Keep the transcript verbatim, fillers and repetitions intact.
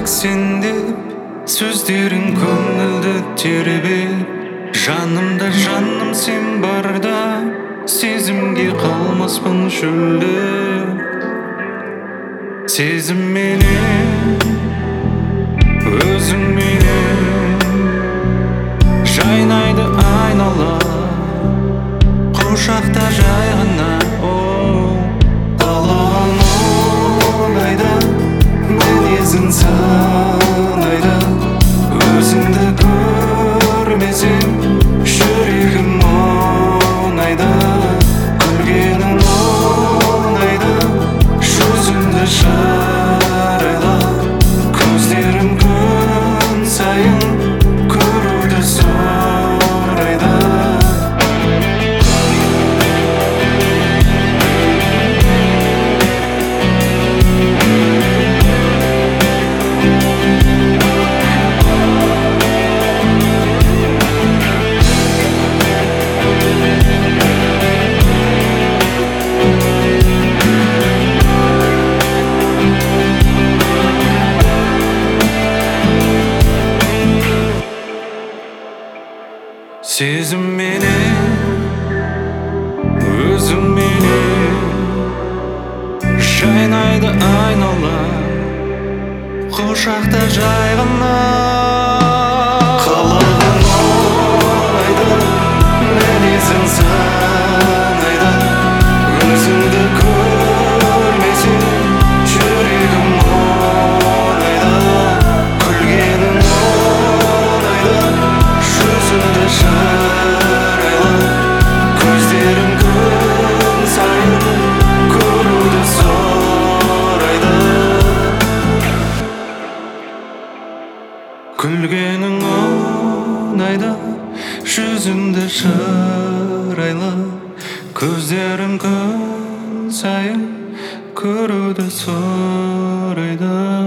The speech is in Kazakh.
sen деп, сөздерің көңілді тербеп. Жанымда жаным сен барда, сезімге қалмаспын шөлдеп. Сезімменен, өзіңменен жайнайды айнала, құшақта жай ғана. Қалаған оңайда, мінезін санайда, өзіңді көрмесем жүрегім оңайда. Күлгенің оңайда, жүзіңді жарайла, көздерім күн сайын көруді сұрайды. Сезімменен, өзіңменен жайнайды айнала, құшақта жай ғана. Қалаған оңайда, мінезін санайда, өзіңді көрмесем жүрегім оңайда. Күлгенің оңайда, жүзіңді жарайла, көздерім күн сайын көруді сұрайды. Күлгенің оңайда, жүзіңді жарайла, көздерім күн сайын көруді сұрайды.